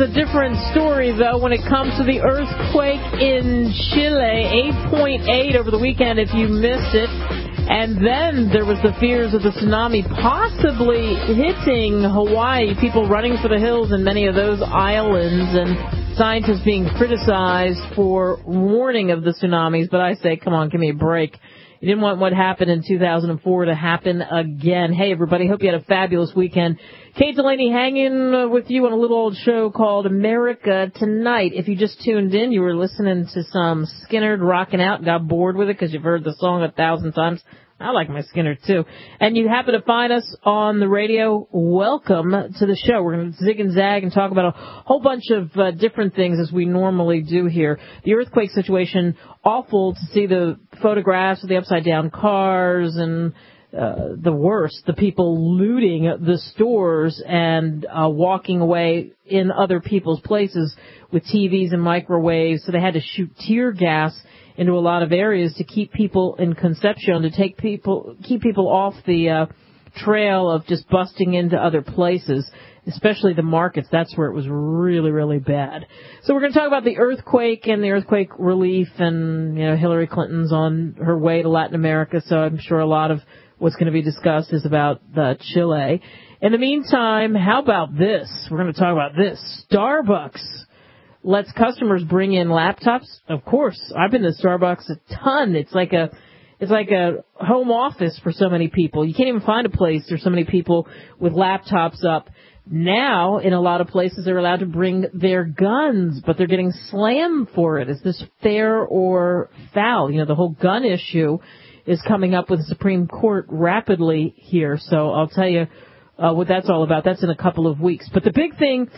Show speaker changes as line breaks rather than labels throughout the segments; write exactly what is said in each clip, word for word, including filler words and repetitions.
a different story, though, when it comes to the earthquake in Chile, eight point eight over the weekend if you missed it. And then there was the fears of the tsunami possibly hitting Hawaii, people running for the hills in many of those islands, and scientists being criticized for warning of the tsunamis. But I say, come on, give me a break. You didn't want what happened in two thousand four to happen again. Hey, everybody, hope you had a fabulous weekend. Kate Delaney hanging with you on a little old show called America Tonight. If you just tuned in, you were listening to some Skynyrd rocking out and got bored with it because you've heard the song a thousand times. I like my Skynyrd, too. And you happen to find us on the radio, welcome to the show. We're going to zig and zag and talk about a whole bunch of uh, different things as we normally do here. The earthquake situation, awful to see the photographs of the upside-down cars and uh, the worst, the people looting the stores and uh, walking away in other people's places with T Vs and microwaves. So they had to shoot tear gas into a lot of areas to keep people in Concepcion, to take people, keep people off the uh, trail of just busting into other places, especially the markets. That's where it was really, really bad. So we're going to talk about the earthquake and the earthquake relief, and, you know, Hillary Clinton's on her way to Latin America, so I'm sure a lot of what's going to be discussed is about uh, Chile. In the meantime, how about this? We're going to talk about this. Starbucks lets customers bring in laptops. Of course, I've been to Starbucks a ton. It's like a, it's like a home office for so many people. You can't even find a place. There's so many people with laptops up. Now, in a lot of places, they're allowed to bring their guns, but they're getting slammed for it. Is this fair or foul? You know, the whole gun issue is coming up with the Supreme Court rapidly here. So I'll tell you uh, what that's all about. That's in a couple of weeks. But the big thing,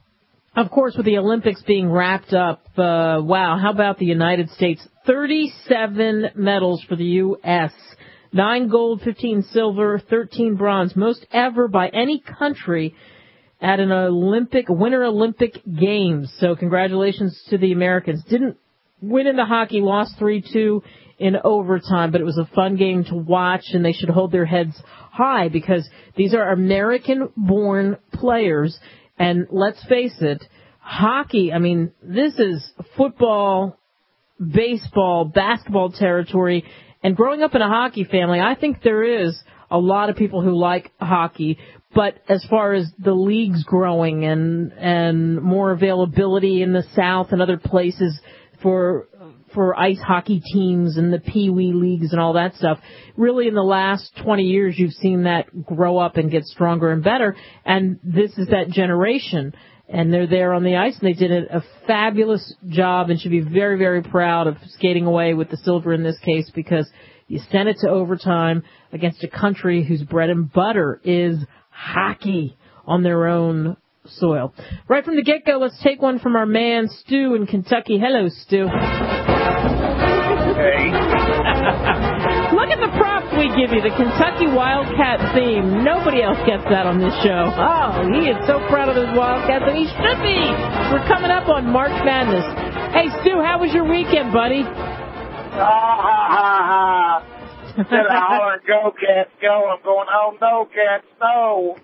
of course, with the Olympics being wrapped up, uh, wow, how about the United States? thirty-seven medals for the U S nine gold, fifteen silver, thirteen bronze, most ever by any country at an Olympic, Winter Olympic Games. So congratulations to the Americans. Didn't win in the hockey, lost three two in overtime, but it was a fun game to watch, and they should hold their heads high because these are American-born players. And let's face it, hockey, I mean, this is football, baseball, basketball territory. And growing up in a hockey family, I think there is a lot of people who like hockey. But as far as the leagues growing and and more availability in the South and other places for for ice hockey teams and the Pee Wee leagues and all that stuff, really in the last twenty years you've seen that grow up and get stronger and better. And this is that generation. And they're there on the ice, and they did a, a fabulous job and should be very, very proud of skating away with the silver in this case, because you sent it to overtime against a country whose bread and butter is hockey on their own soil. Right from the get-go, let's take one from our man Stu in Kentucky. Hello, Stu.
Hey.
Look at the props we give you, the Kentucky Wildcat theme. Nobody else gets that on this show. Oh, he is so proud of his Wildcats, and he should be. We're coming up on March Madness. Hey, Stu, how was your weekend, buddy?
Ha, ha, ha, ha. Said I holler, go, cats, go. I'm going home, no, cats, no.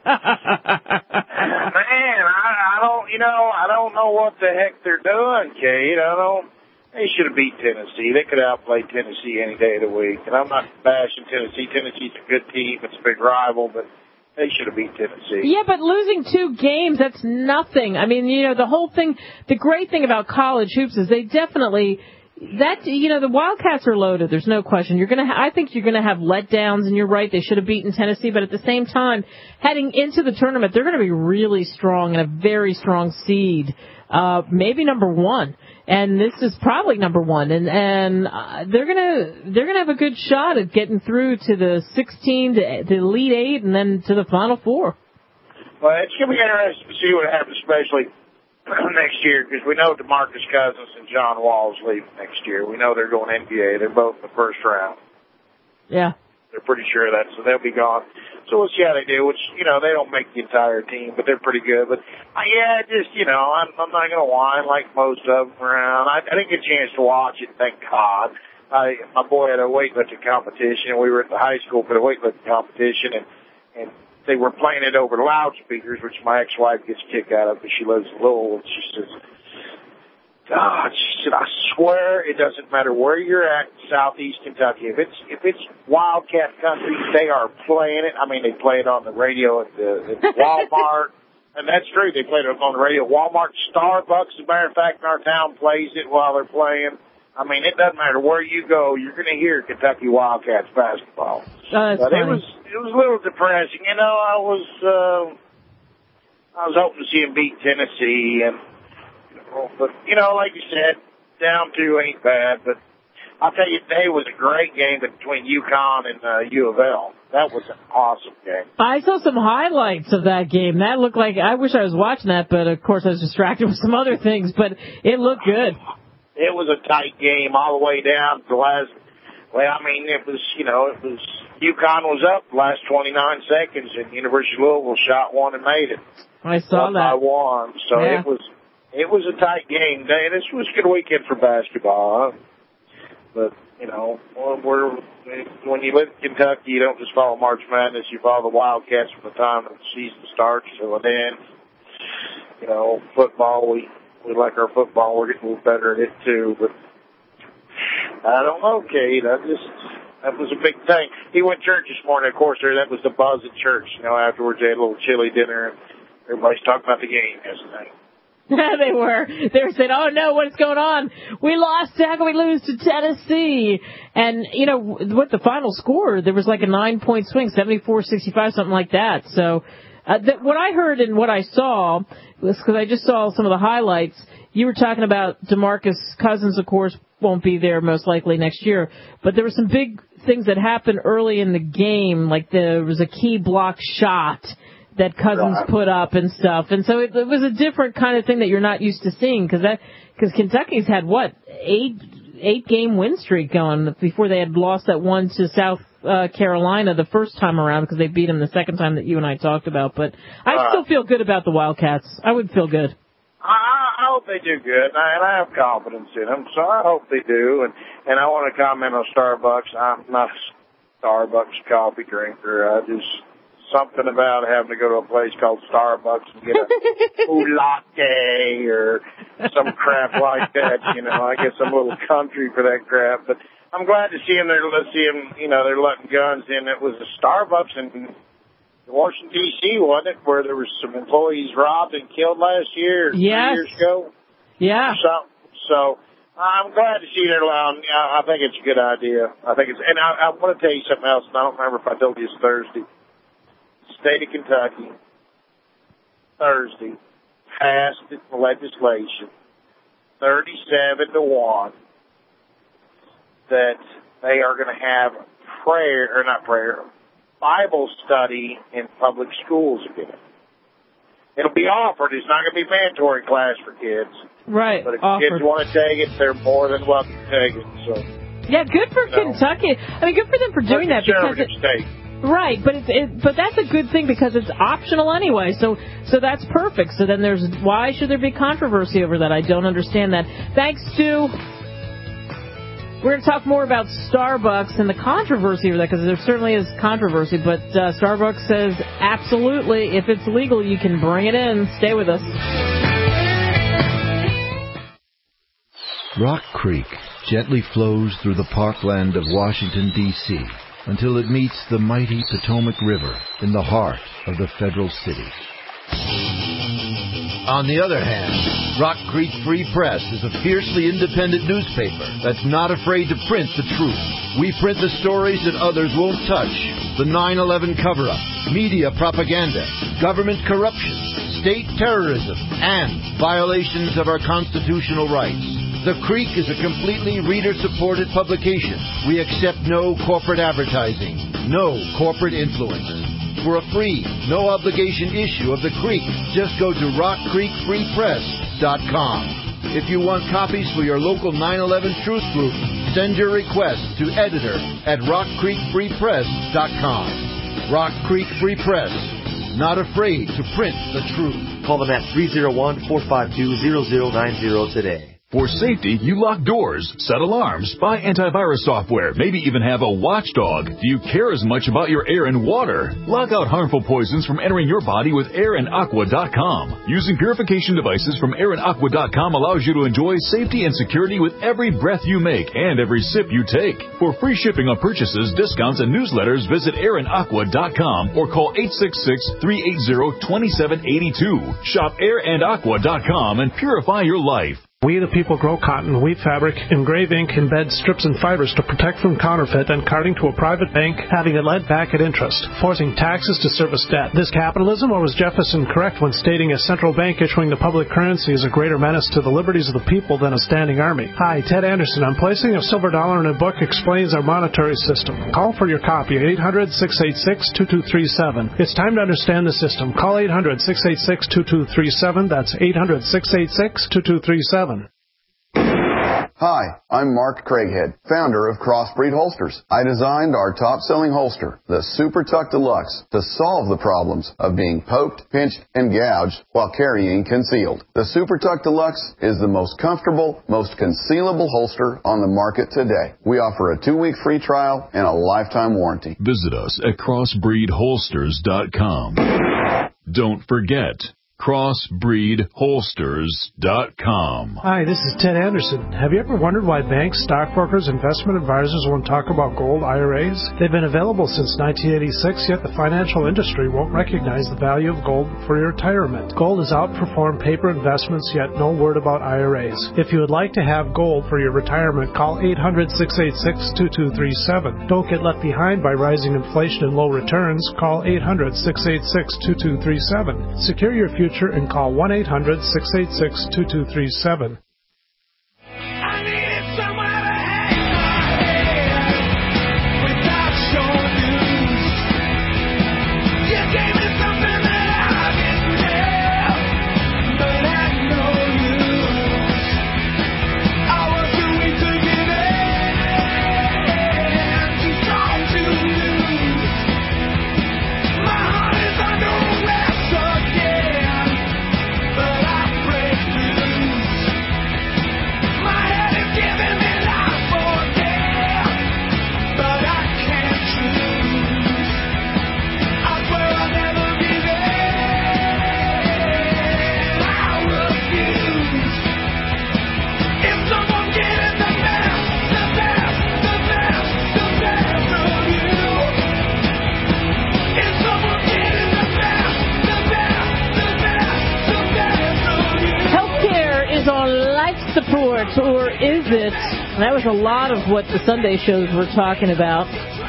Man, I, I don't, you know, I don't know what the heck they're doing, Kate. I don't. They should have beat Tennessee. They could have outplayed Tennessee any day of the week. And I'm not bashing Tennessee. Tennessee's a good team. It's a big rival, but they should have beat Tennessee.
Yeah, but losing two games, that's nothing. I mean, you know, the whole thing, the great thing about college hoops is they definitely, that, you know, the Wildcats are loaded. There's no question. You're going to, ha- I think you're going to have letdowns, and you're right. They should have beaten Tennessee, but at the same time, heading into the tournament, they're going to be really strong and a very strong seed. Uh, maybe number one. And this is probably number one. And, and, uh, they're gonna, they're gonna have a good shot at getting through to the sixteen, to the Elite Eight, and then to the Final Four.
Well, it's gonna be interesting to see what happens, especially next year, because we know DeMarcus Cousins and John Wall's leaving next year. We know they're going N B A. They're both in the first round.
Yeah.
They're pretty sure of that, so they'll be gone. So we'll see how they do, which, you know, they don't make the entire team, but they're pretty good. But, uh, yeah, just, you know, I'm, I'm not going to whine like most of them around. I, I didn't get a chance to watch it, thank God. I, my boy had a weightlifting competition, and we were at the high school for the weightlifting competition, and, and they were playing it over loudspeakers, which my ex-wife gets a kick out of because she lives in Louisville. And she says, God, she said, I swear it doesn't matter where you're at in Southeast Kentucky. If it's if it's Wildcat country, they are playing it. I mean, they play it on the radio at the at Walmart. And that's true. They played it on the radio. Walmart, Starbucks, as a matter of fact, in our town plays it while they're playing. I mean, it doesn't matter where you go, you're going to hear Kentucky Wildcats basketball.
Oh, that's
but
funny.
it was it was a little depressing. You know, I was uh, I was hoping to see them beat Tennessee, and you know, but you know, like you said, down two ain't bad. But I'll tell you, today was a great game between UConn and uh, U of L. That was an awesome game.
I saw some highlights of that game. That looked like, I wish I was watching that, but of course I was distracted with some other things, but it looked good.
It was a tight game all the way down to the last, well, I mean, it was, you know, it was, UConn was up the last twenty-nine seconds, and University of Louisville shot one and made it.
I saw
one
that.
by one. So
yeah.
it was, it was a tight game. This was a good weekend for basketball, huh? But, you know, we're, when you live in Kentucky, you don't just follow March Madness, you follow the Wildcats from the time the season starts till it ends. You know, football, we, we like our football. We're getting a little better at it, too. But I don't know, Kate. I just, that was a big thing. He went to church this morning. Of course, there that was the buzz at church. You know, afterwards they had a little chili dinner, and everybody's talking about the game yesterday.
They were. They were saying, oh, no, what's going on? We lost. How can we lose to Tennessee? And, you know, what the final score, there was like a nine-point swing, seventy-four sixty-five, something like that. So uh, th- what I heard and what I saw was, because I just saw some of the highlights, you were talking about DeMarcus Cousins, of course, won't be there most likely next year. But there were some big things that happened early in the game, like there was a key block shot that Cousins
Right.
put up and stuff. And so it, it was a different kind of thing that you're not used to seeing, because that because Kentucky's had, what, eight, eight-game win streak going before they had lost that one to South uh, Carolina the first time around, because they beat them the second time that you and I talked about. But I
Uh,
still feel good about the Wildcats. I would feel good.
I, I hope they do good, and I, and I have confidence in them, so I hope they do. And, and I want to comment on Starbucks. I'm not a Starbucks coffee drinker. I just, something about having to go to a place called Starbucks and get a ooh latte or some crap like that. You know, I guess I'm a little country for that crap, but I'm glad to see them. They're, let's see them, you know, they're letting guns in. It was a Starbucks in Washington, D C, wasn't it, where there was some employees robbed and killed last year,
Yes.
three years ago?
Yeah.
So, so I'm glad to see they're allowing. I, I think it's a good idea. I think it's, and I, I want to tell you something else, and I don't remember if I told you it's Thursday. State of Kentucky, Thursday, passed legislation, thirty-seven to one, that they are going to have prayer, or not prayer, Bible study in public schools again. It'll be offered. It's not going to be mandatory class for kids.
Right.
But if
offered.
kids want to take it, they're more than welcome to take it. So,
Yeah, good for
you know,
Kentucky. I mean, good for them for doing that, because it,
state.
right, but it's it, but that's a good thing because it's optional anyway. So so that's perfect. So then there's why should there be controversy over that? I don't understand that. Thanks, Stu. We're going to talk more about Starbucks and the controversy over that, because there certainly is controversy. But uh, Starbucks says absolutely, if it's legal, you can bring it in. Stay with us.
Rock Creek gently flows through the parkland of Washington, D C until it meets the mighty Potomac River in the heart of the federal city. On the other hand, Rock Creek Free Press is a fiercely independent newspaper that's not afraid to print the truth. We print the stories that others won't touch. The nine eleven cover-up, media propaganda, government corruption, state terrorism, and violations of our constitutional rights. The Creek is a completely reader-supported publication. We accept no corporate advertising, no corporate influence. For a free, no-obligation issue of The Creek, just go to rock creek free press dot com. If you want copies for your local nine eleven Truth Group, send your request to editor at rock creek free press dot com. Rock Creek Free Press, not afraid to print the truth.
Call them at three oh one, four five two, zero zero nine zero today. For safety, you lock doors, set alarms, buy antivirus software, maybe even have a watchdog. Do you care as much about your air and water? Lock out harmful poisons from entering your body with air and aqua dot com. Using purification devices from air and aqua dot com allows you to enjoy safety and security with every breath you make and every sip you take. For free shipping on purchases, discounts, and newsletters, visit air and aqua dot com or call eight six six, three eight zero, two seven eight two. Shop air and aqua dot com and purify your life.
We the people grow cotton, weave fabric, engrave ink, embed strips and fibers to protect from counterfeit and carting to a private bank, having it lent back at interest, forcing taxes to service debt. This capitalism, or was Jefferson correct when stating a central bank issuing the public currency is a greater menace to the liberties of the people than a standing army? Hi, Ted Anderson. I'm placing a silver dollar in a book explains our monetary system. Call for your copy at eight hundred, six eight six, two two three seven. It's time to understand the system. Call eight hundred, six eight six, two two three seven. That's eight hundred, six eight six, two two three seven.
Hi, I'm Mark Craighead, founder of Crossbreed Holsters. I designed our top-selling holster, the Super Tuck Deluxe, to solve the problems of being poked, pinched, and gouged while carrying concealed. The Super Tuck Deluxe is the most comfortable, most concealable holster on the market today. We offer a two-week free trial and a lifetime warranty.
Visit us at crossbreed holsters dot com. Don't forget, crossbreed holsters dot com.
Hi, this is Ted Anderson. Have you ever wondered why banks, stockbrokers, investment advisors won't talk about gold I R As? They've been available since nineteen eighty-six, yet the financial industry won't recognize the value of gold for your retirement. Gold has outperformed paper investments, yet no word about I R As. If you would like to have gold for your retirement, call eight hundred, six eight six, two two three seven. Don't get left behind by rising inflation and low returns. Call eight hundred, six eight six, two two three seven. Secure your future and call one eight hundred, six eight six, two two three seven.
I needed somewhere to hang my head without your news. You gave me something that I didn't have, but had no use. I was too weak to give in, too strong to lose. My heart is under arrest again, but I break loose. My head is giving me life for death, but I can't choose. I swear I'll never give in. I refuse. If someone getting the best, the best, the best, the best of you. If someone getting the best, the best, the best, the best of you.
Healthcare is on life support, or is it? That was a lot of what the Sunday shows were talking about.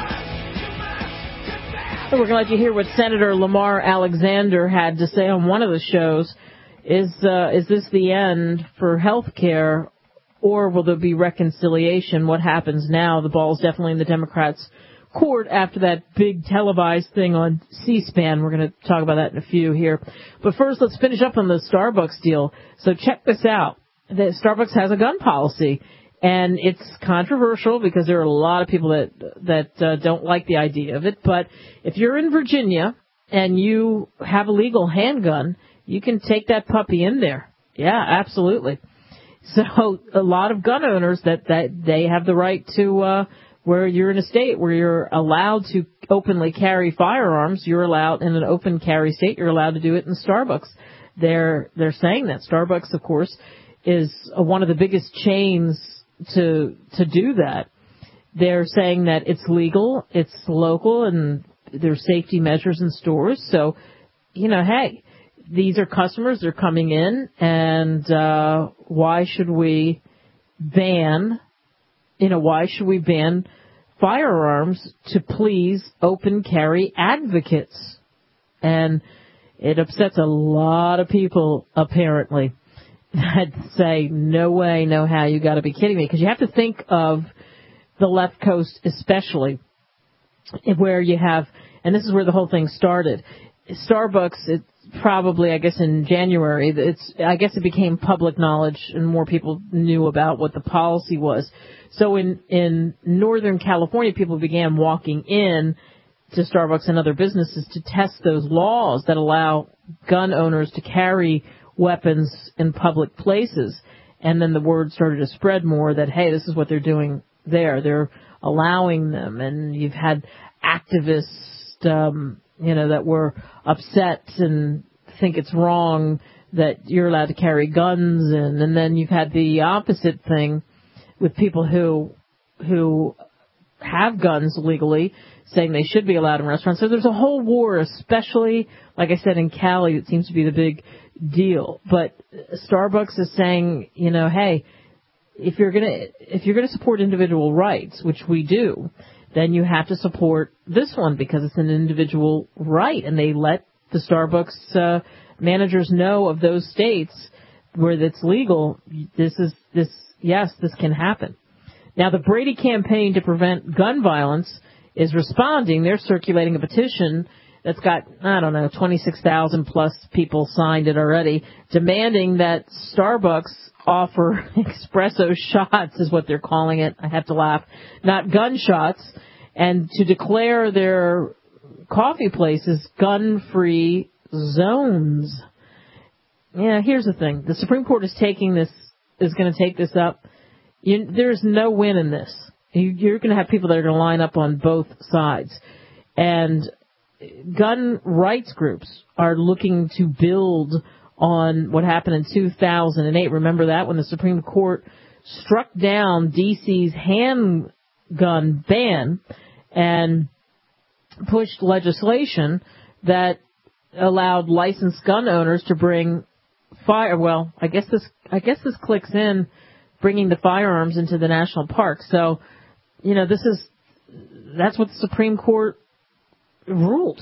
So we're going to let you hear what Senator Lamar Alexander had to say on one of the shows. Is uh, is this the end for healthcare, or will there be reconciliation? What happens now? The ball's definitely in the Democrats' court after that big televised thing on C-SPAN. We're going to talk about that in a few here. But first, let's finish up on the Starbucks deal. So check this out. The Starbucks has a gun policy, and it's controversial because there are a lot of people that that uh, don't like the idea of it. But if you're in Virginia and you have a legal handgun, you can take that puppy in there. Yeah, absolutely. So a lot of gun owners that, that they have the right to, uh, where you're in a state where you're allowed to openly carry firearms, you're allowed in an open carry state, you're allowed to do it in Starbucks. They're, they're saying that. Starbucks, of course, is one of the biggest chains to, to do that. They're saying that it's legal, it's local, and there's safety measures in stores. So, you know, hey, these are customers, they're coming in, and uh, why should we ban, you know, why should we ban firearms to please open carry advocates? And it upsets a lot of people, apparently, that say, no way, no how, you got to be kidding me. Because you have to think of the left coast especially, where you have, and this is where the whole thing started. Starbucks, it probably, I guess, in January, it's, I guess it became public knowledge and more people knew about what the policy was. So in, in Northern California, people began walking in to Starbucks and other businesses to test those laws that allow gun owners to carry weapons in public places. And then the word started to spread more that, hey, this is what they're doing there. They're allowing them. And you've had activists, um, you know, that were upset and think it's wrong that you're allowed to carry guns in. And then you've had the opposite thing with people who who have guns legally saying they should be allowed in restaurants. So there's a whole war, especially, like I said, in Cali, it seems to be the big deal. But Starbucks is saying, you know, hey, if you're going to if you're going to support individual rights, which we do, then you have to support this one because it's an individual right. And they let the Starbucks uh, managers know of those states where it's legal. This is this. Yes, this can happen. Now, the Brady campaign to prevent gun violence is responding. They're circulating a petition that's got, I don't know, twenty-six thousand plus people signed it already, demanding that Starbucks offer espresso shots, is what they're calling it. I have to laugh. Not gunshots. And to declare their coffee places gun-free zones. Yeah, here's the thing. The Supreme Court is taking this, is going to take this up. You, there's no win in this. You, you're going to have people that are going to line up on both sides. And gun rights groups are looking to build on what happened in two thousand eight. Remember that, when the Supreme Court struck down D C's handgun ban and pushed legislation that allowed licensed gun owners to bring fire. Well, I guess this I guess this clicks in bringing the firearms into the national park. So, you know, this is that's what the Supreme Court ruled.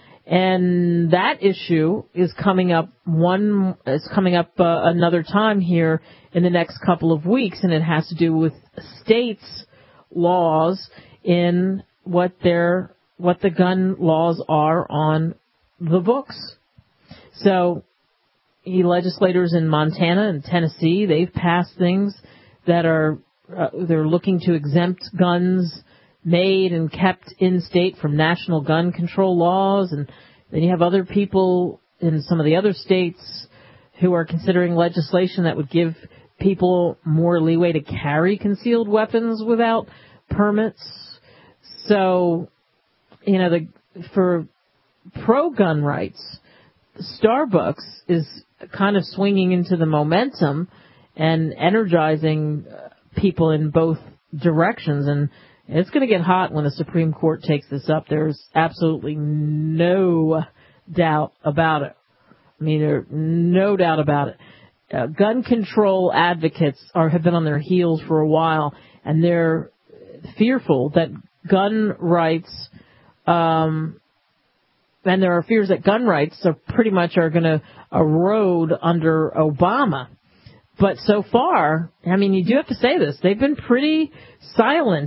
And that issue is coming up one is coming up uh, another time here in the next couple of weeks, and it has to do with states' laws in what their what the gun laws are on the books. So, legislators in Montana and Tennessee, they've passed things that are uh, they're looking to exempt guns made and kept in state from national gun control laws. And then you have other people in some of the other states who are considering legislation that would give people more leeway to carry concealed weapons without permits. So, you know, the for pro-gun rights, Starbucks is kind of swinging into the momentum and energizing people in both directions. And it's going to get hot when the Supreme Court takes this up. There's absolutely no doubt about it. I mean, there's no doubt about it. Uh, gun control advocates are have been on their heels for a while, and they're fearful that gun rights, um, and there are fears that gun rights are pretty much are going to erode under Obama. But so far, I mean, you do have to say this, they've been pretty silent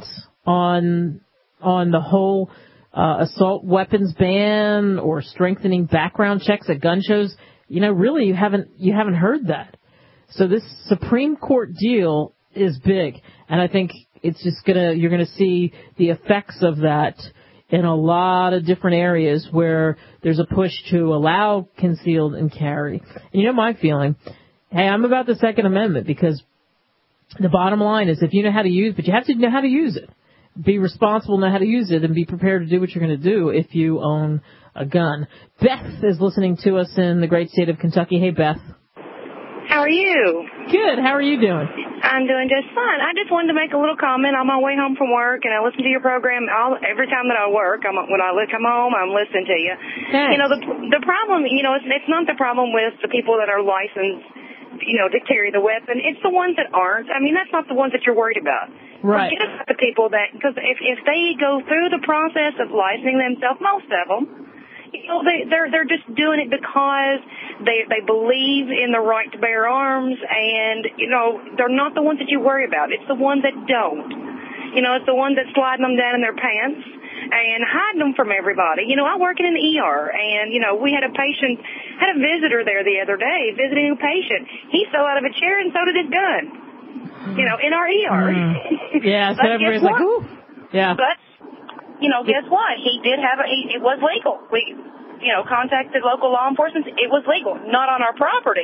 on on the whole uh, assault weapons ban or strengthening background checks at gun shows. You know, really, you haven't you haven't heard that. So this Supreme Court deal is big, and I think it's just gonna you're gonna see the effects of that in a lot of different areas where there's a push to allow concealed and carry. And you know my feeling. Hey, I'm about the Second Amendment because the bottom line is if you know how to use, but you have to know how to use it. Be responsible, know how to use it, and be prepared to do what you're going to do if you own a gun. Beth is listening to us in the great state of Kentucky. Hey, Beth.
How are you?
Good. How are you doing?
I'm doing just fine. I just wanted to make a little comment on my way home from work, and I listen to your program all, every time that I work. I'm, when I come home, I'm listening to you.
Thanks.
You know, the the problem, you know, it's, it's not the problem with the people that are licensed, you know, to carry the weapon. It's the ones that aren't. I mean, that's not the ones that you're worried about.
Right.
Forget about the people that, because if, if they go through the process of licensing themselves, most of them, you know, they, they're, they're just doing it because they, they believe in the right to bear arms, and, you know, they're not the ones that you worry about. It's the ones that don't. You know, it's the ones that sliding them down in their pants and hiding them from everybody. You know, I work in an E R, and, you know, we had a patient, had a visitor there the other day visiting a patient. He fell out of a chair, and so did his gun, you know, in our E R.
Mm. Yeah, so everybody's like, ooh. Yeah.
But, you know, guess what? He did have a, he, it was legal. We, you know, contacted local law enforcement. It was legal. Not on our property,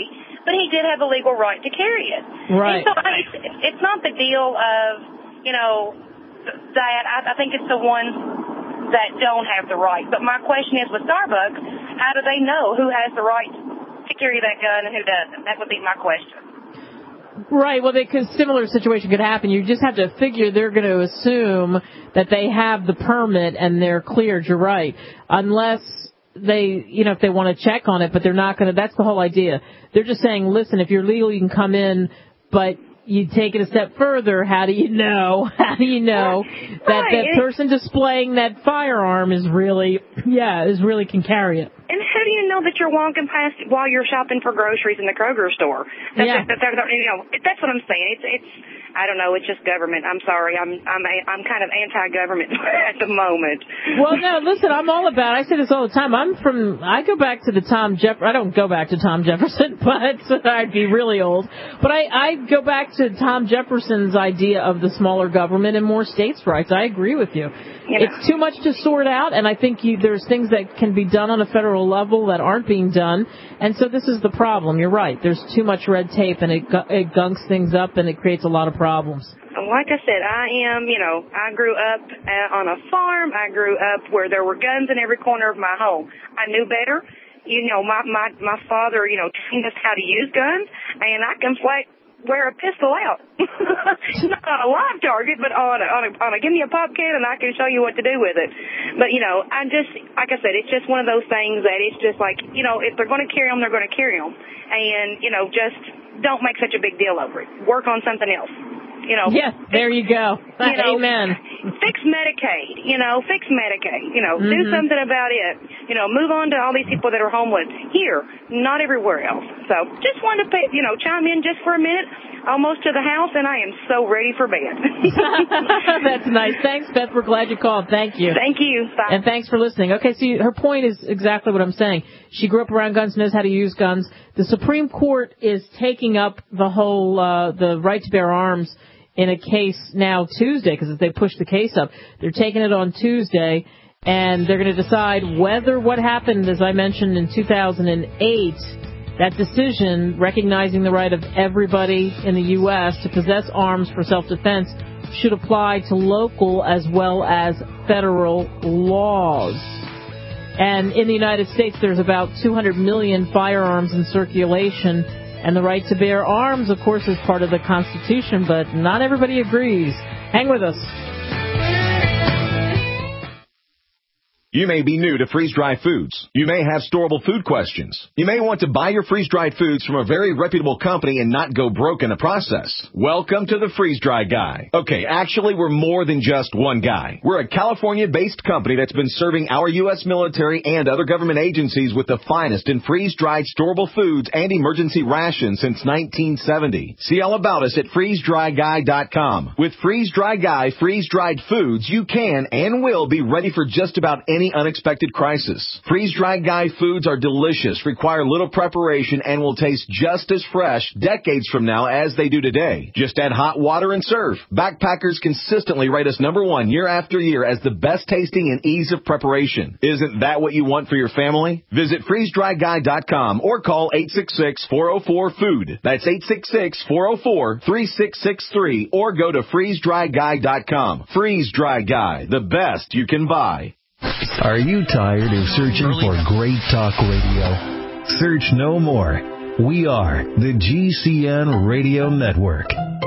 but he did have the legal right to carry it.
Right.
And so I, it's, it's not the deal of, you know, that I, I think it's the ones that don't have the right. But my question is, with Starbucks, how do they know who has the right to carry that gun and who doesn't? That would be my question.
Right, well, because similar situation could happen. You just have to figure they're going to assume that they have the permit and they're cleared. You're right. Unless they, you know, if they want to check on it, but they're not going to. That's the whole idea. They're just saying, listen, if you're legal, you can come in, but you take it a step further. How do you know? How do you know that
Right.
that person displaying that firearm is really, yeah, is really can carry it?
And how do you know that you're walking past while you're shopping for groceries in the Kroger store? That's,
Yeah.
that, that, that, you know, that's what I'm saying. It's, it's, I don't know. It's just government. I'm sorry. I'm, I'm, a, I'm kind of anti-government at the moment.
Well, no, listen, I'm all about, I say this all the time. I'm from, I go back to the Tom Jeff, I don't go back to Tom Jefferson, but I'd be really old. But I, I go back to Tom Jefferson's idea of the smaller government and more states' rights. I agree with you.
You know.
It's too much to sort out, and I think you, there's things that can be done on a federal level that aren't being done. And so this is the problem. You're right. There's too much red tape, and it, gu- it gunks things up, and it creates a lot of problems.
Like I said, I am, you know, I grew up uh, on a farm. I grew up where there were guns in every corner of my home. I knew better. You know, my, my, my father, you know, trained us how to use guns, and I can flat wear a pistol out. Not on a live target, but on a, on a, on a, give me a pop can and I can show you what to do with it. But, you know, I just, like I said, it's just one of those things that it's just like, you know, if they're going to carry them, they're going to carry them. And, you know, just don't make such a big deal over it. Work on something else. You know,
Yeah, there you go.
you know,
Amen.
Fix Medicaid, you know, fix Medicaid, you know, do
Mhm.
something about it. You know, move on to all these people that are homeless here, not everywhere else. So just wanted to, pay, you know, chime in just for a minute, almost to the house, and I am so ready for bed.
That's nice. Thanks, Beth. We're glad you called. Thank you.
Thank you. Bye.
And thanks for listening. Okay, see, her point is exactly what I'm saying. She grew up around guns, knows how to use guns. The Supreme Court is taking up the whole, uh, the right to bear arms in a case now Tuesday, because if they push the case up, they're taking it on Tuesday, and they're going to decide whether what happened, as I mentioned, in two thousand eight, that decision recognizing the right of everybody in the U S to possess arms for self-defense should apply to local as well as federal laws. And in the United States, there's about two hundred million firearms in circulation. And the right to bear arms, of course, is part of the Constitution, but not everybody agrees. Hang with us.
You may be new to freeze-dried foods. You may have storable food questions. You may want to buy your freeze-dried foods from a very reputable company and not go broke in the process. Welcome to the Freeze-Dry Guy. Okay, actually, we're more than just one guy. We're a California-based company that's been serving our U S military and other government agencies with the finest in freeze-dried storable foods and emergency rations since nineteen seventy. See all about us at freeze dry guy dot com. With Freeze-Dry Guy freeze-dried foods, you can and will be ready for just about any unexpected crisis. Freeze-Dried Guy foods are delicious, require little preparation, and will taste just as fresh decades from now as they do today. Just add hot water and serve. Backpackers consistently rate us number one year after year as the best tasting and ease of preparation. Isn't that what you want for your family? Visit freeze dry guy dot com or call eight six six, four oh four, food. That's eight six six, four oh four, three six six three or go to freeze dry guy dot com. Freeze-Dry Guy, the best you can buy.
Are you tired of searching for great talk radio? Search no more. We are the G C N Radio Network.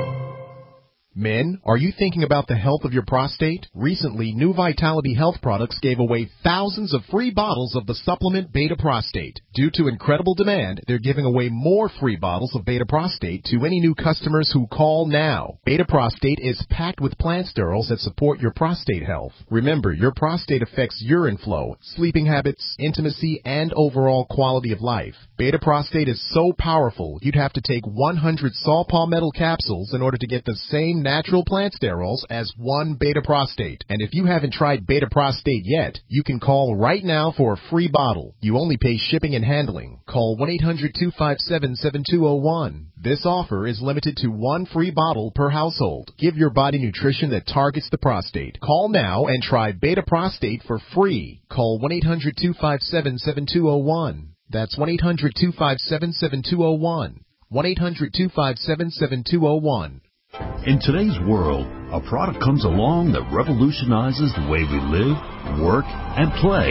Men, are you thinking about the health of your prostate? Recently, New Vitality Health Products gave away thousands of free bottles of the supplement Beta Prostate. Due to incredible demand, they're giving away more free bottles of Beta Prostate to any new customers who call now. Beta Prostate is packed with plant sterols that support your prostate health. Remember, your prostate affects urine flow, sleeping habits, intimacy, and overall quality of life. Beta Prostate is so powerful, you'd have to take one hundred saw palmetto capsules in order to get the same natural plant sterols as one Beta Prostate. And if you haven't tried Beta Prostate yet, you can call right now for a free bottle. You only pay shipping and handling. Call one eight hundred, two five seven, seven two zero one. This offer is limited to one free bottle per household. Give your body nutrition that targets the prostate. Call now and try Beta Prostate for free. Call one eight hundred, two five seven, seven two zero one. That's one eight hundred, two five seven, seven two zero one. one eight hundred two five seven seven two zero one.
In today's world, a product comes along that revolutionizes the way we live, work, and play.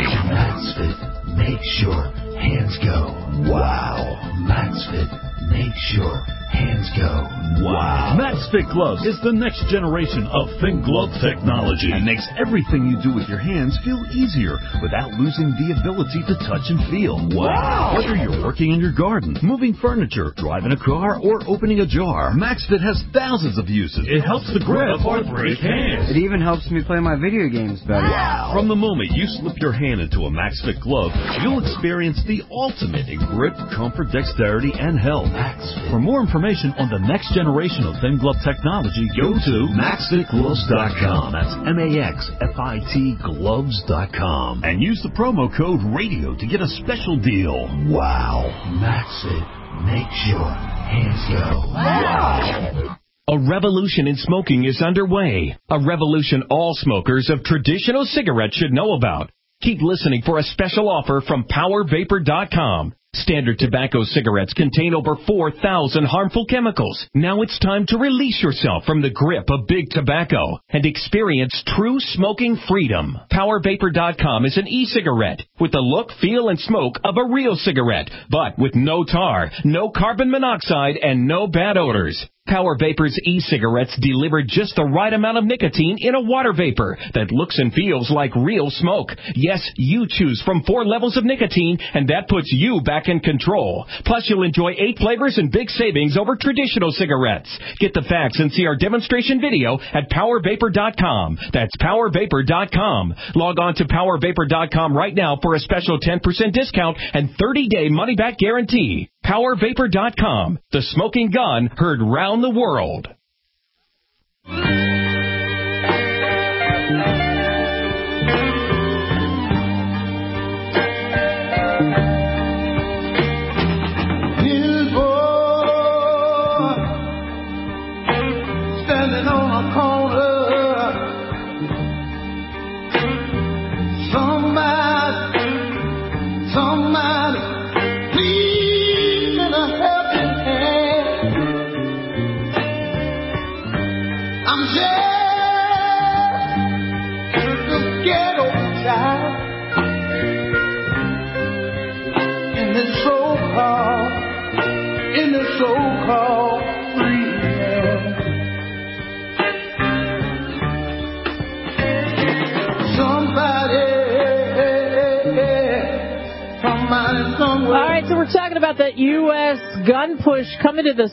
MaxFit makes sure hands go wow. MaxFit makes sure hands go wow. MaxFit gloves is the next generation of thin glove technology and makes everything you do with your hands feel easier without losing the ability to touch and feel. Wow! Whether you're working in your garden, moving furniture, driving a car, or opening a jar, MaxFit has thousands of uses. It helps to grip arthritic hands.
It even helps me play my video games better.
Wow! From the moment you slip your hand into a MaxFit glove, you'll experience the ultimate in grip, comfort, dexterity, and health. MaxFit. For more information on the next generation of thin glove technology, go to max fit gloves dot com. That's M A X F I T gloves dot com. And use the promo code RADIO to get a special deal. Wow. MaxFit. Make sure hands go. Wow.
A revolution in smoking is underway. A revolution all smokers of traditional cigarettes should know about. Keep listening for a special offer from power vapor dot com. Standard tobacco cigarettes contain over four thousand harmful chemicals. Now it's time to release yourself from the grip of big tobacco and experience true smoking freedom. power vapor dot com is an e-cigarette with the look, feel, and smoke of a real cigarette, but with no tar, no carbon monoxide, and no bad odors. Power Vapor's e-cigarettes deliver just the right amount of nicotine in a water vapor that looks and feels like real smoke. Yes, you choose from four levels of nicotine, and that puts you back in control. Plus, you'll enjoy eight flavors and big savings over traditional cigarettes. Get the facts and see our demonstration video at power vapor dot com. That's power vapor dot com. Log on to power vapor dot com right now for a special ten percent discount and thirty-day money-back guarantee. power vapor dot com. The smoking gun heard round the world.
Standing on a corner, somebody, somebody, please lend a helping hand. I'm just a ghetto child in this so-called, in this so-called free land.
All right, so we're talking about that U S gun push coming to the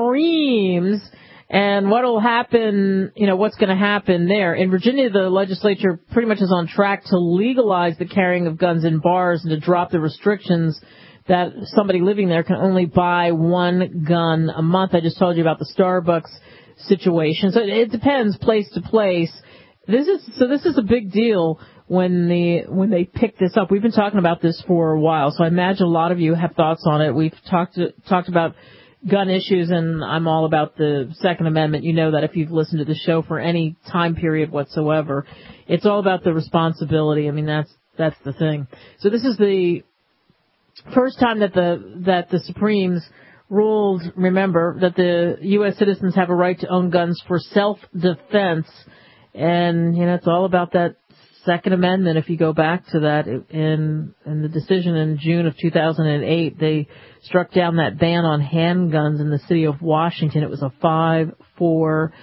Supremes and what will happen, you know, what's going to happen there. In Virginia, the legislature pretty much is on track to legalize the carrying of guns in bars and to drop the restrictions that somebody living there can only buy one gun a month. I just told you about the Starbucks situation. So it depends place to place. This is so this is a big deal when the when they pick this up. We've been talking about this for a while, so I imagine a lot of you have thoughts on it. We've talked to, talked about gun issues, and I'm all about the Second Amendment. You know that if you've listened to the show for any time period whatsoever, it's all about the responsibility. I mean, that's that's the thing. So this is the first time that the that the Supremes ruled, remember, that the U S citizens have a right to own guns for self-defense. And, you know, it's all about that Second Amendment. If you go back to that, in, in the decision in June of two thousand eight, they struck down that ban on handguns in the city of Washington. It was a five four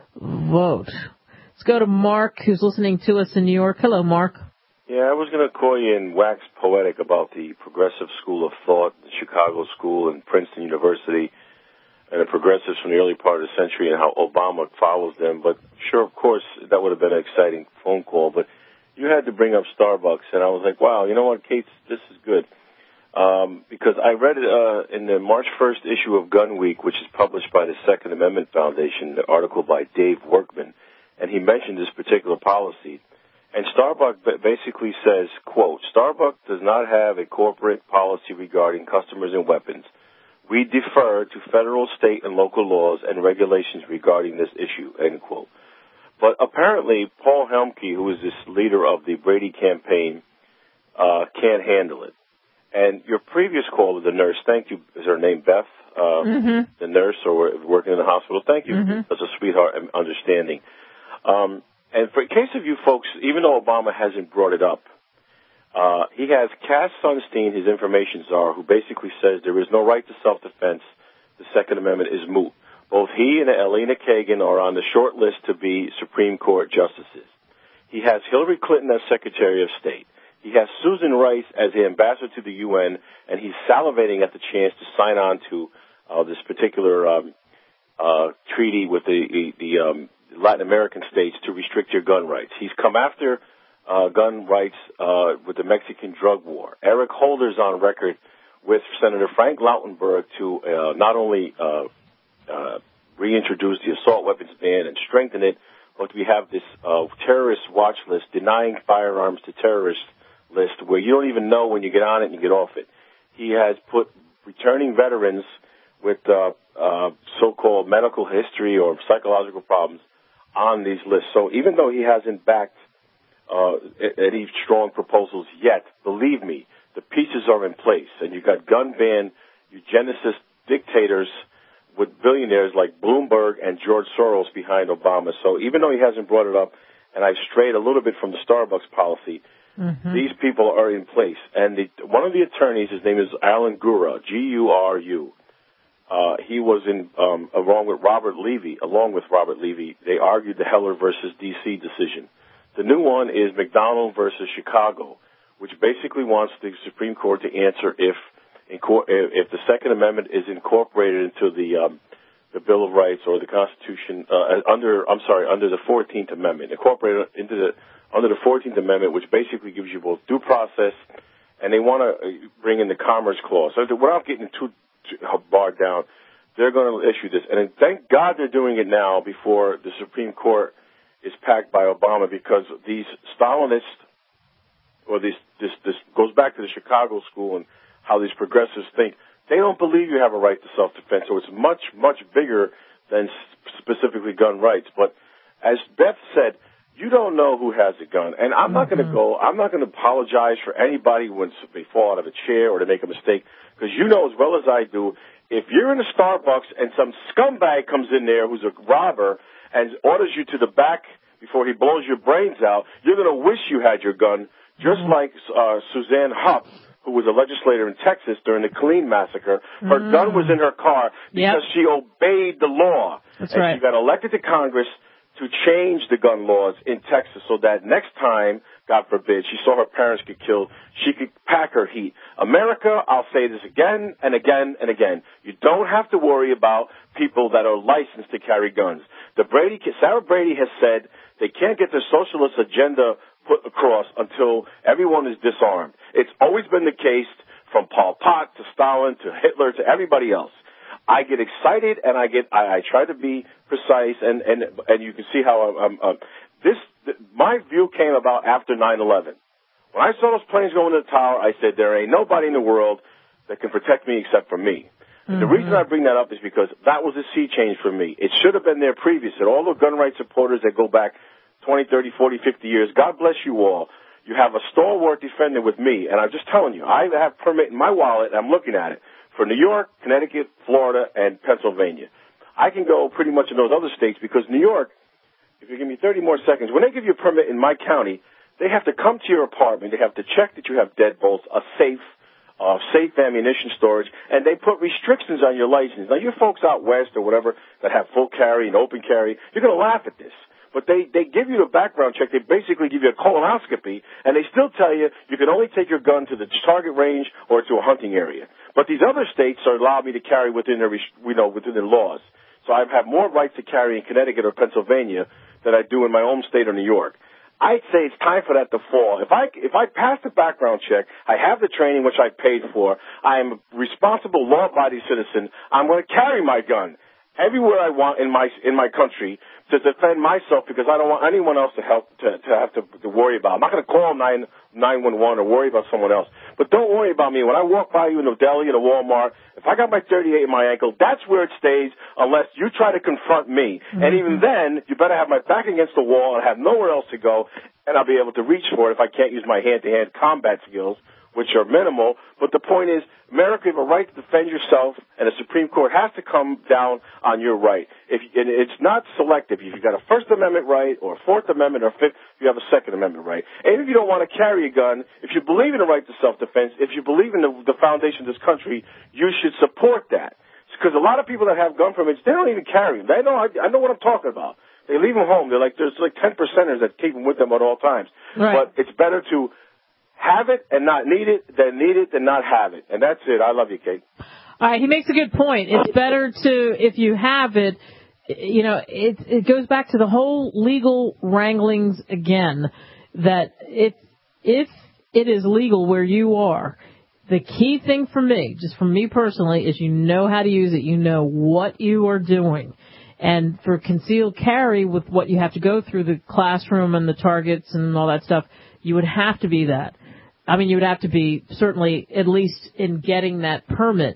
vote. Let's go to Mark, who's listening to us in New York. Hello, Mark.
Yeah, I was going to call you and wax poetic about the progressive school of thought, the Chicago School and Princeton University, and the progressives from the early part of the century and how Obama follows them. But sure, of course, that would have been an exciting phone call. But you had to bring up Starbucks, and I was like, wow, you know what, Kate, this is good. Um, because I read it uh, in the March first issue of Gun Week, which is published by the Second Amendment Foundation, the article by Dave Workman, and he mentioned this particular policy. And Starbucks basically says, quote, Starbucks does not have a corporate policy regarding customers and weapons. We defer to federal, state, and local laws and regulations regarding this issue, end quote. But apparently, Paul Helmke, who is this leader of the Brady campaign, uh, can't handle it. And your previous caller, the nurse, thank you, is her name Beth? uh,
Mm-hmm.
the nurse or working in the hospital. Thank you.
Mhm.
That's a sweetheart and understanding. Um, and for in case of you folks, even though Obama hasn't brought it up, uh, he has Cass Sunstein, his information czar, who basically says there is no right to self-defense. The Second Amendment is moot. Both he and Elena Kagan are on the short list to be Supreme Court justices. He has Hillary Clinton as Secretary of State. He has Susan Rice as the ambassador to the U N, and he's salivating at the chance to sign on to uh, this particular um, uh, treaty with the, the, the um, Latin American states to restrict your gun rights. He's come after uh, gun rights uh, with the Mexican drug war. Eric Holder's on record with Senator Frank Lautenberg to uh, not only uh, uh, reintroduce the assault weapons ban and strengthen it, but we have this uh, terrorist watch list, denying firearms to terrorists list, where you don't even know when you get on it and you get off it. He has put returning veterans with uh, uh, so-called medical history or psychological problems on these lists. So even though he hasn't backed uh, any strong proposals yet, believe me, the pieces are in place. And you've got gun ban, eugenicist dictators with billionaires like Bloomberg and George Soros behind Obama. So even though he hasn't brought it up, and I've strayed a little bit from the Starbucks policy,
Mm-hmm.
these people are in place. And the, one of the attorneys, his name is Alan Gura, G U R U. Uh, he was in, um, along with Robert Levy, along with Robert Levy, they argued the Heller versus D C decision. The new one is McDonald versus Chicago, which basically wants the Supreme Court to answer if if the Second Amendment is incorporated into the um, the Bill of Rights or the Constitution uh, under I'm sorry under the fourteenth Amendment, incorporated into the under the fourteenth Amendment, which basically gives you both due process, and they want to bring in the Commerce Clause. So without getting too, too barred down, they're going to issue this, and thank God they're doing it now before the Supreme Court is packed by Obama, because these Stalinists, or this this this goes back to the Chicago school and how these progressives think. They don't believe you have a right to self-defense, so it's much, much bigger than specifically gun rights. But as Beth said, you don't know who has a gun. And I'm not going to go, I'm not going to apologize for anybody when they fall out of a chair or they make a mistake, because you know as well as I do, if you're in a Starbucks and some scumbag comes in there who's a robber and orders you to the back before he blows your brains out, you're going to wish you had your gun, just mm-hmm. like uh, Suzanne Hupp, who was a legislator in Texas during the Killeen massacre. Her mm. gun was in her car because yep. she obeyed the law.
That's
and
right.
she got elected to Congress to change the gun laws in Texas so that next time, God forbid, she saw her parents get killed, she could pack her heat. America, I'll say this again and again and again, you don't have to worry about people that are licensed to carry guns. The Brady, Sarah Brady has said they can't get their socialist agenda put across until everyone is disarmed. It's always been the case from Pol Pot to Stalin to Hitler to everybody else. I get excited and I get I, I try to be precise, and and and you can see how I'm, I'm uh, this th- my view came about after nine eleven. When I saw those planes going to the tower, I said there ain't nobody in the world that can protect me except for me. Mm-hmm. The reason I bring that up is because that was a sea change for me. It should have been there previous, and all the gun rights supporters that go back twenty, thirty, forty, fifty years, God bless you all. You have a stalwart defender with me, and I'm just telling you, I have a permit in my wallet, and I'm looking at it, for New York, Connecticut, Florida, and Pennsylvania. I can go pretty much in those other states because New York, if you give me thirty more seconds, when they give you a permit in my county, they have to come to your apartment, they have to check that you have deadbolts, a safe, uh, safe ammunition storage, and they put restrictions on your license. Now, you folks out west or whatever that have full carry and open carry, you're going to laugh at this. But they, they give you the background check. They basically give you a colonoscopy, and they still tell you you can only take your gun to the target range or to a hunting area. But these other states are allowed me to carry within their, you know, within their laws. So I have more rights to carry in Connecticut or Pennsylvania than I do in my home state of New York. I'd say it's time for that to fall. If I, if I pass the background check, I have the training which I paid for, I am a responsible, law-abiding citizen, I'm going to carry my gun everywhere I want in my in my country to defend myself, because I don't want anyone else to help to, to have to, to worry about. I'm not going to call nine nine one one or worry about someone else. But don't worry about me. When I walk by you in a deli, in a Walmart, if I got my thirty-eight in my ankle, that's where it stays unless you try to confront me. Mm-hmm. And even then, you better have my back against the wall and have nowhere else to go, and I'll be able to reach for it if I can't use my hand-to-hand combat skills, which are minimal. But the point is, America, you have a right to defend yourself, and the Supreme Court has to come down on your right. If and it's not selective. If you've got a First Amendment right, or a Fourth Amendment, or Fifth, you have a Second Amendment right. And if you don't want to carry a gun, if you believe in the right to self-defense, if you believe in the, the foundation of this country, you should support that. Because a lot of people that have gun permits, they don't even carry them. They know, I, I know what I'm talking about. They leave them home. They're like, there's like ten percenters that keep them with them at all times.
Right.
But it's better to have it and not need it than need it than not have it. And that's it. I love you, Kate.
All right, he makes a good point. It's better to, if you have it, you know, it, it goes back to the whole legal wranglings again, that if, if it is legal where you are, the key thing for me, just for me personally, is you know how to use it. You know what you are doing. And for concealed carry, with what you have to go through, the classroom and the targets and all that stuff, you would have to be that. I mean, you would have to be certainly at least in getting that permit.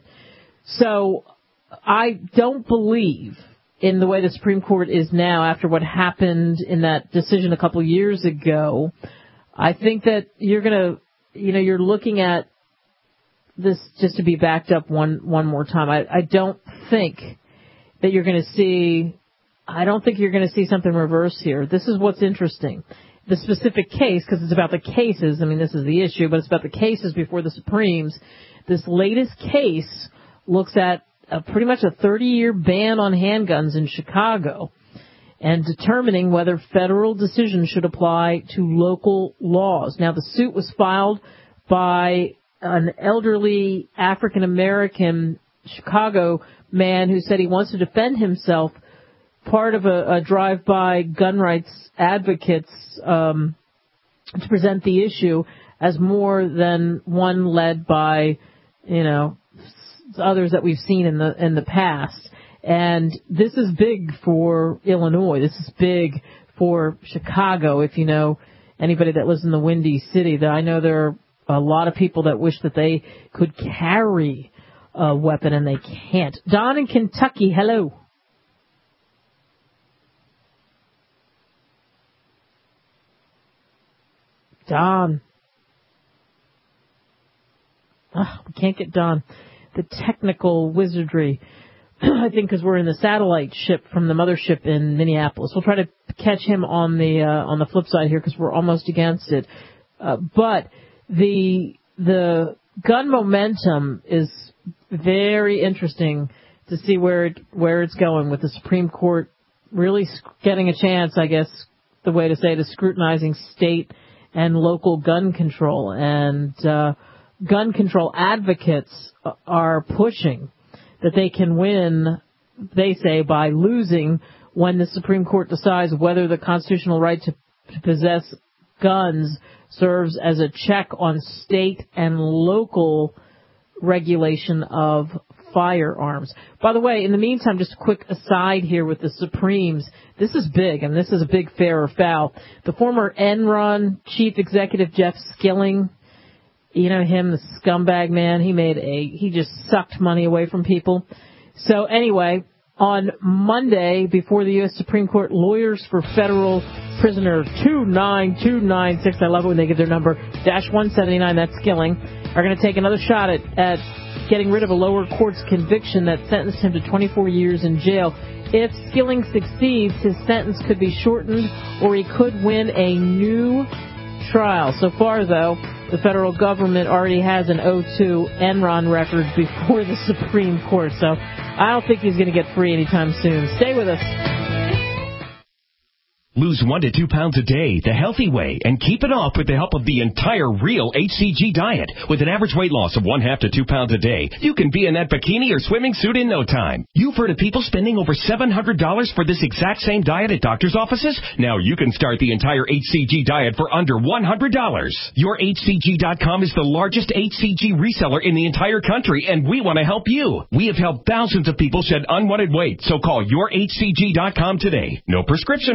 So I don't believe in the way the Supreme Court is now after what happened in that decision a couple years ago. I think that you're going to, you know, you're looking at this, just to be backed up one, one more time. I, I don't think that you're going to see, I don't think you're going to see something reverse here. This is what's interesting. The specific case, because it's about the cases, I mean, this is the issue, but it's about the cases before the Supremes. This latest case looks at a, pretty much a thirty-year ban on handguns in Chicago and determining whether federal decisions should apply to local laws. Now, the suit was filed by an elderly African-American Chicago man who said he wants to defend himself, part of a, a drive-by gun rights advocates um, to present the issue as more than one led by, you know, others that we've seen in the in the past. And this is big for Illinois. This is big for Chicago. If you know anybody that lives in the Windy City, that I know there are a lot of people that wish that they could carry a weapon and they can't. Don in Kentucky, hello. Don. Oh, we can't get Don. The technical wizardry. I think because we're in the satellite ship from the mothership in Minneapolis. We'll try to catch him on the uh, on the flip side here because we're almost against it. Uh, but the the gun momentum is very interesting to see where it, where it's going, with the Supreme Court really getting a chance, I guess the way to say it is, scrutinizing state and local gun control. And uh, gun control advocates are pushing that they can win, they say, by losing when the Supreme Court decides whether the constitutional right to, to possess guns serves as a check on state and local regulation of firearms. By the way, in the meantime, just a quick aside here with the Supremes. This is big, and this is a big fair or foul. The former Enron chief executive, Jeff Skilling, you know him, the scumbag man, he made a, he just sucked money away from people. So anyway, on Monday, before the U S Supreme Court, lawyers for federal prisoner two nine two nine six, I love it when they give their number, dash one seventy-nine, that's Skilling, are going to take another shot at, at getting rid of a lower court's conviction that sentenced him to twenty-four years in jail. If Skilling succeeds, his sentence could be shortened, or he could win a new trial. So far, though, the federal government already has an oh two Enron record before the Supreme Court, so I don't think he's going to get free anytime soon. Stay with us.
Lose one to two pounds a day the healthy way and keep it off with the help of the entire Real H C G diet. With an average weight loss of one half to two pounds a day, you can be in that bikini or swimming suit in no time. You've heard of people spending over seven hundred dollars for this exact same diet at doctor's offices? Now you can start the entire H C G diet for under one hundred dollars. Your H C G dot com is the largest H C G reseller in the entire country, and we want to help you. We have helped thousands of people shed unwanted weight, so call your H C G dot com today. No prescription required.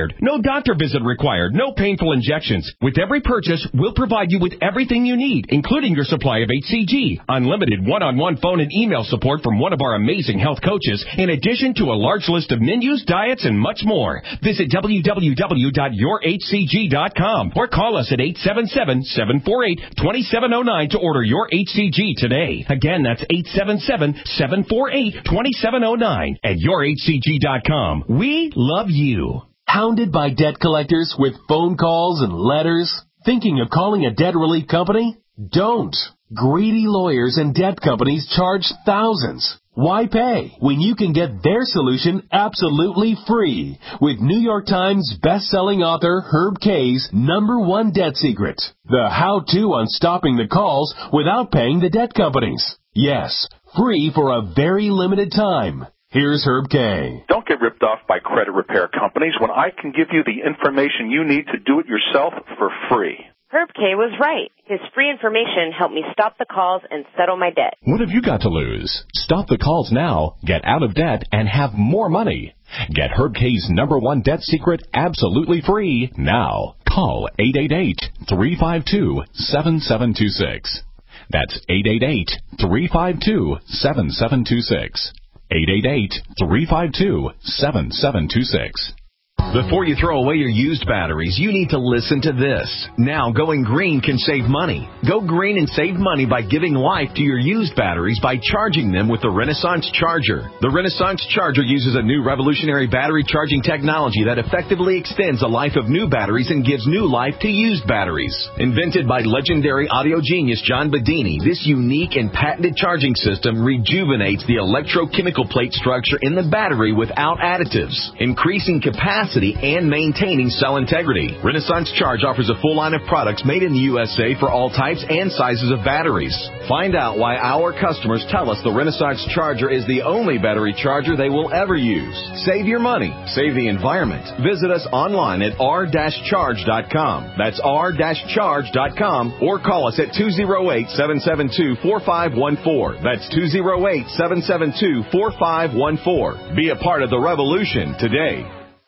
required. No doctor visit required. No painful injections. With every purchase, we'll provide you with everything you need, including your supply of H C G, unlimited one-on-one phone and email support from one of our amazing health coaches, in addition to a large list of menus, diets, and much more. Visit w w w dot your h c g dot com or call us at eight seven seven, seven four eight, two seven zero nine to order your H C G today. Again, that's eight seven seven, seven four eight, two seven zero nine at your h c g dot com. We love you.
Hounded by debt collectors with phone calls and letters? Thinking of calling a debt relief company? Don't. Greedy lawyers and debt companies charge thousands. Why pay when you can get their solution absolutely free with New York Times best-selling author Herb Kay's number one debt secret, the how-to on stopping the calls without paying the debt companies. Yes, free for a very limited time. Here's Herb Kay.
Don't get ripped off by credit repair companies when I can give you the information you need to do it yourself for free.
Herb Kay was right. His free information helped me stop the calls and settle my debt.
What have you got to lose? Stop the calls now, get out of debt, and have more money. Get Herb Kay's number one debt secret absolutely free now. Call eight eight eight, three five two, seven seven two six. That's eight eight eight, three five two, seven seven two six. eight eight eight, three five two, seven seven two six.
Before you throw away your used batteries, you need to listen to this. Now, going green can save money. Go green and save money by giving life to your used batteries by charging them with the Renaissance Charger. The Renaissance Charger uses a new revolutionary battery charging technology that effectively extends the life of new batteries and gives new life to used batteries. Invented by legendary audio genius John Bedini, this unique and patented charging system rejuvenates the electrochemical plate structure in the battery without additives, increasing capacity and maintaining cell integrity. Renaissance Charge offers a full line of products made in the U S A for all types and sizes of batteries. Find out why our customers tell us the Renaissance Charger is the only battery charger they will ever use. Save your money. Save the environment. Visit us online at r dash charge dot com. That's r dash charge dot com or call us at two oh eight, seven seven two, four five one four. That's two oh eight, seven seven two, four five one four. Be a part of the revolution today.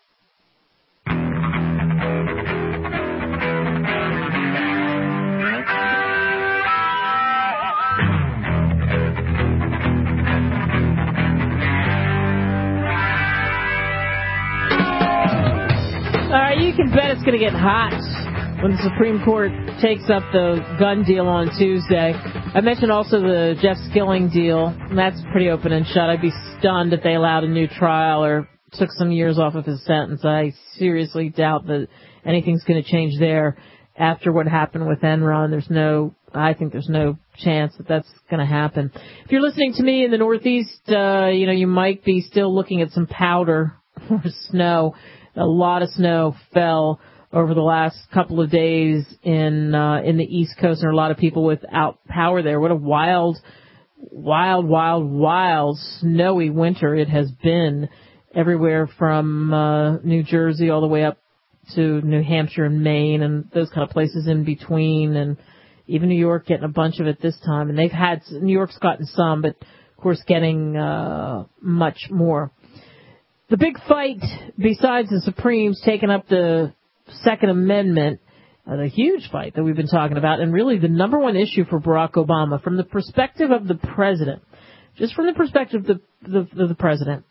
You can bet it's going to get hot when the Supreme Court takes up the gun deal on Tuesday. I mentioned also the Jeff Skilling deal, and that's pretty open and shut. I'd be stunned if they allowed a new trial or took some years off of his sentence. I seriously doubt that anything's going to change there after what happened with Enron. There's no, I think there's no chance that that's going to happen. If you're listening to me in the Northeast, uh, you know, you might be still looking at some powder or snow. A lot of snow fell over the last couple of days in uh, in the East Coast, and a lot of people without power there. What a wild, wild, wild, wild snowy winter it has been everywhere from uh, New Jersey all the way up to New Hampshire and Maine and those kind of places in between, and even New York getting a bunch of it this time. And they've had, New York's gotten some, but of course getting uh, much more. The big fight, besides the Supremes taking up the Second Amendment, uh, the huge fight that we've been talking about, and really the number one issue for Barack Obama, from the perspective of the president, just from the perspective of the, the, the president,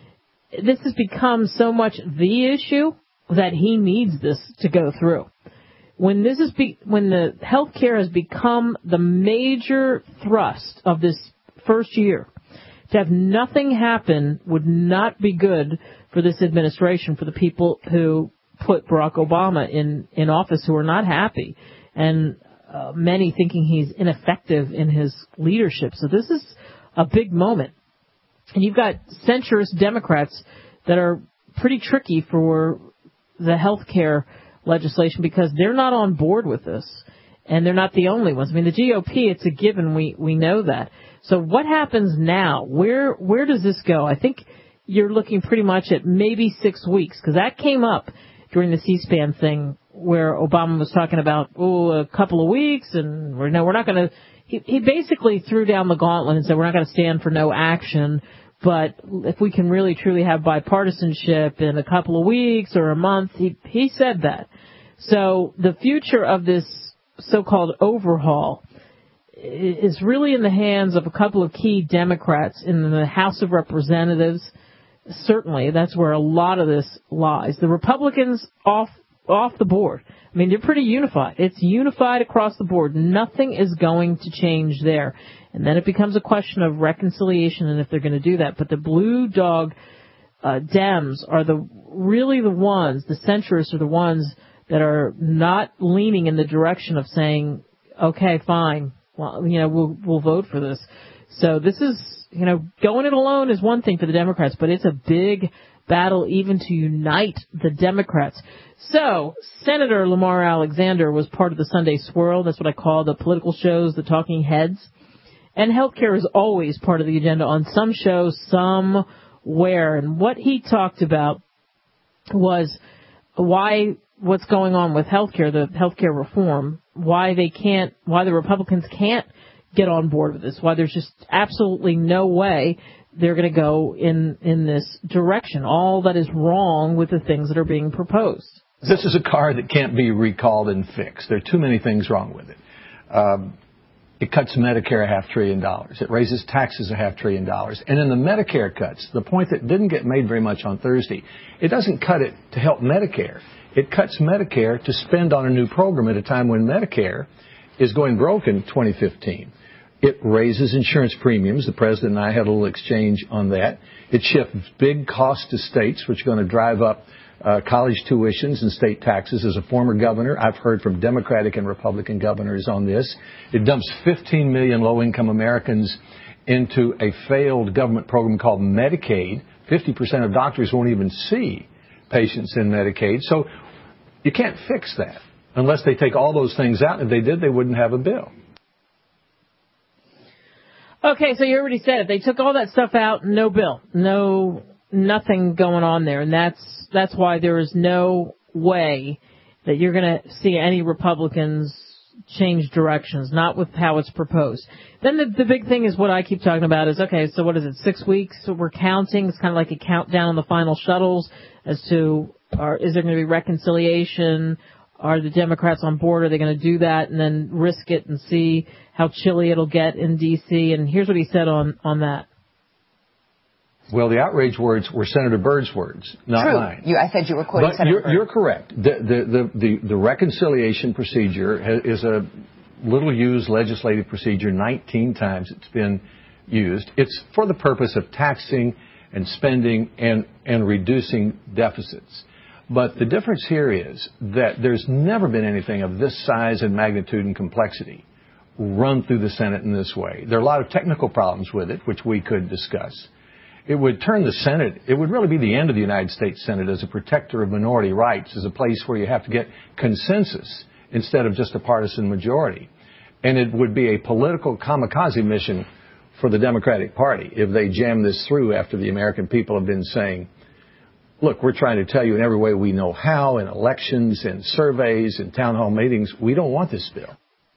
this has become so much the issue that he needs this to go through. When this is be, when the health care has become the major thrust of this first year, to have nothing happen would not be good for this administration, for the people who put Barack Obama in, in office, who are not happy, and uh, many thinking he's ineffective in his leadership. So this is a big moment. And you've got centrist Democrats that are pretty tricky for the health care legislation because they're not on board with this, and they're not the only ones. I mean, the G O P, it's a given. We, we know that. So what happens now? Where where does this go? I think you're looking pretty much at maybe six weeks, because that came up during the C-SPAN thing where Obama was talking about, oh, a couple of weeks, and we're, no, we're not going to, he, he basically threw down the gauntlet and said we're not going to stand for no action But if we can really truly have bipartisanship in a couple of weeks or a month, he, he said that. So the future of this so-called overhaul is really in the hands of a couple of key Democrats in the House of Representatives. Certainly, that's where a lot of this lies. The Republicans off off the board. I mean, they're pretty unified. It's unified across the board. Nothing is going to change there. And then it becomes a question of reconciliation and if they're going to do that. But the blue dog uh, Dems are the really the ones, the centrists are the ones that are not leaning in the direction of saying, okay, fine, well, you know, we'll we'll vote for this. So this is, you know, going it alone is one thing for the Democrats, but it's a big battle even to unite the Democrats. So Senator Lamar Alexander was part of the Sunday Swirl. That's what I call the political shows, the talking heads. And healthcare is always part of the agenda on some shows, somewhere. And what he talked about was why what's going on with healthcare, the healthcare reform, why they can't, why the Republicans can't get on board with this, why there's just absolutely no way they're going to go in, in this direction. All that is wrong with the things that are being proposed.
This is a car that can't be recalled and fixed. There are too many things wrong with it. Um, it cuts Medicare a half trillion dollars. It raises taxes a half trillion dollars. And in the Medicare cuts, the point that didn't get made very much on Thursday, it doesn't cut it to help Medicare. It cuts Medicare to spend on a new program at a time when Medicare is going broke in twenty fifteen. It raises insurance premiums. The president and I had a little exchange on that. It shifts big costs to states, which are going to drive up uh, college tuitions and state taxes. As a former governor, I've heard from Democratic and Republican governors on this. It dumps fifteen million low-income Americans into a failed government program called Medicaid. fifty percent of doctors won't even see patients in Medicaid. So you can't fix that unless they take all those things out. If they did, they wouldn't have a bill.
Okay, so you already said it. They took all that stuff out, no bill, no, nothing going on there. And that's, that's why there is no way that you're going to see any Republicans change directions, not with how it's proposed. Then the, the big thing is what I keep talking about is, okay, so what is it, six weeks? So we're counting. It's kind of like a countdown on the final shuttles as to, are, is there going to be reconciliation? Are the Democrats on board? Are they going to do that and then risk it and see how chilly it'll get in D C? And here's what he said on, on that.
Well, the outrage words were Senator Byrd's words, not
True.
mine.
You, I said you were quoting
but
Senator
you're,
Byrd.
You're correct. The, the, the, the, the reconciliation procedure ha- is a little used legislative procedure. nineteen times it's been used. It's for the purpose of taxing and spending and, and reducing deficits. But the difference here is that there's never been anything of this size and magnitude and complexity run through the Senate in this way. There are a lot of technical problems with it, which we could discuss. It would turn the Senate, it would really be the end of the United States Senate as a protector of minority rights, as a place where you have to get consensus instead of just a partisan majority. And it would be a political kamikaze mission for the Democratic Party if they jam this through after the American people have been saying, look, we're trying to tell you in every way we know how, in elections, in surveys, in town hall meetings, we don't want this bill.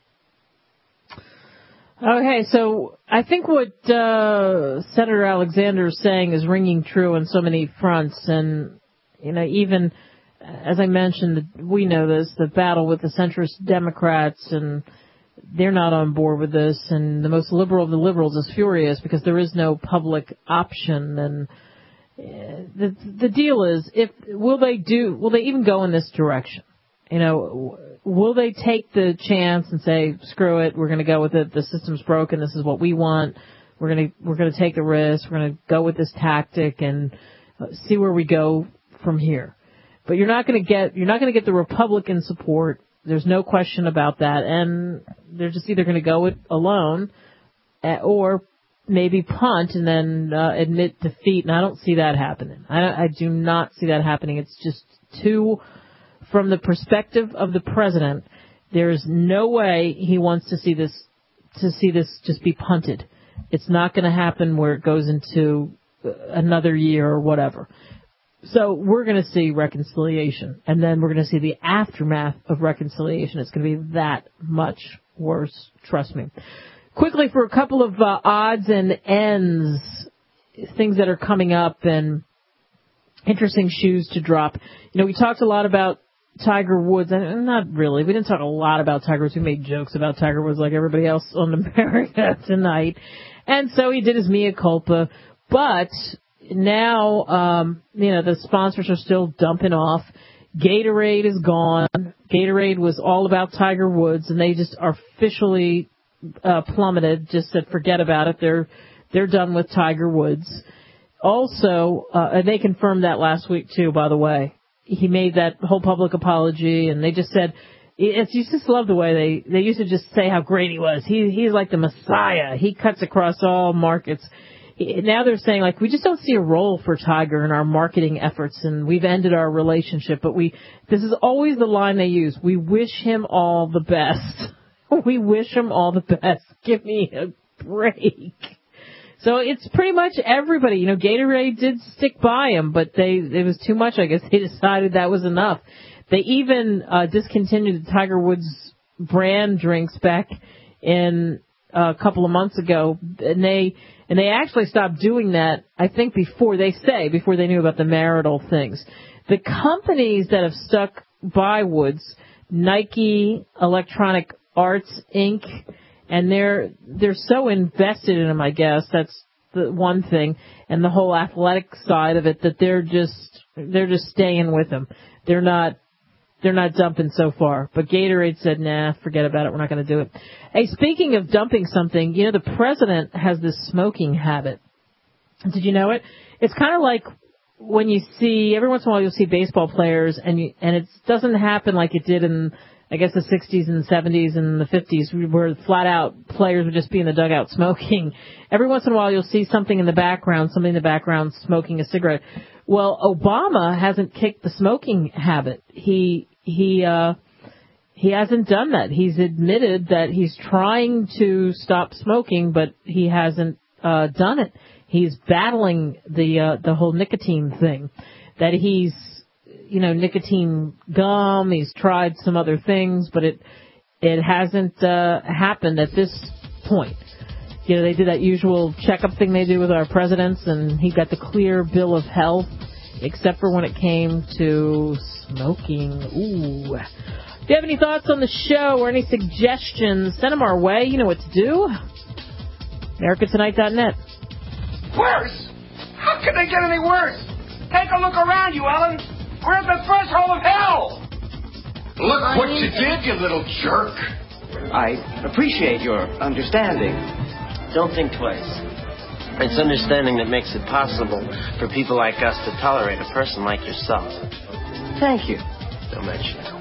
Okay, so I think what uh, Senator Alexander is saying is ringing true on so many fronts. And, you know, even, as I mentioned, we know this, the battle with the centrist Democrats, and they're not on board with this. And the most liberal of the liberals is furious because there is no public option. And the the deal is, if will they do? Will they even go in this direction? You know, will they take the chance and say, "Screw it, we're going to go with it. The system's broken. This is what we want. We're going to we're going to take the risk. We're going to go with this tactic and see where we go from here." But you're not going to get you're not going to get the Republican support. There's no question about that, and they're just either going to go it alone, or maybe punt and then uh, admit defeat, and I don't see that happening. I, I do not see that happening. It's just too, from the perspective of the president, there is no way he wants to see this to see this just be punted. It's not going to happen where it goes into another year or whatever. So we're going to see reconciliation, and then we're going to see the aftermath of reconciliation. It's going to be that much worse, trust me. Quickly, for a couple of uh, odds and ends things that are coming up and interesting shoes to drop. You know, we talked a lot about Tiger Woods, and not really. We didn't talk a lot about Tiger Woods. We made jokes about Tiger Woods like everybody else on America tonight. And so he did his mea culpa. But now, um, you know, the sponsors are still dumping off. Gatorade is gone. Gatorade was all about Tiger Woods, and they just are officially uh, plummeted, just said forget about it. They're, they're done with Tiger Woods. Also, uh, and they confirmed that last week, too, by the way. He made that whole public apology, and they just said, it's, you just love the way they, they used to just say how great he was. He, he's like the Messiah. He cuts across all markets. Now they're saying, like, we just don't see a role for Tiger in our marketing efforts, and we've ended our relationship. But we, this is always the line they use. We wish him all the best. We wish him all the best. Give me a break. So it's pretty much everybody. You know, Gatorade did stick by him, but they it was too much. I guess they decided that was enough. They even uh, discontinued the Tiger Woods brand drinks back in uh, a couple of months ago, and they and they actually stopped doing that. I think before they say before they knew about the marital things. The companies that have stuck by Woods, Nike, Electronic Arts Incorporated, and they're they're so invested in him, I guess. That's the one thing, and the whole athletic side of it, that they're just they're just staying with him. They're not they're not dumping so far. But Gatorade said, nah, forget about it. We're not going to do it. Hey, speaking of dumping something, you know, the president has this smoking habit. Did you know it? It's kind of like when you see every once in a while you'll see baseball players, and you, and it doesn't happen like it did in, I guess, the sixties and seventies and the fifties, where flat out players would just be in the dugout smoking. Every once in a while you'll see something in the background, somebody in the background smoking a cigarette. Well, Obama hasn't kicked the smoking habit. He, he, uh, he hasn't done that. He's admitted that he's trying to stop smoking, but he hasn't, uh, done it. He's battling the, uh, the whole nicotine thing, that he's, you know, nicotine gum. He's tried some other things, but it it hasn't uh, happened at this point. You know, they did that usual checkup thing they do with our presidents, and he got the clear bill of health, except for when it came to smoking. Ooh. If you have any thoughts on the show or any suggestions, send them our way. You know what to do. America Tonight dot net.
Worse? How can they get any worse? Take a look around you, Ellen. We're at the threshold of hell!
Look what you did, you little jerk!
I appreciate your understanding. Don't think twice. It's understanding that makes it possible for people like us to tolerate a person like yourself. Thank you. Don't mention it.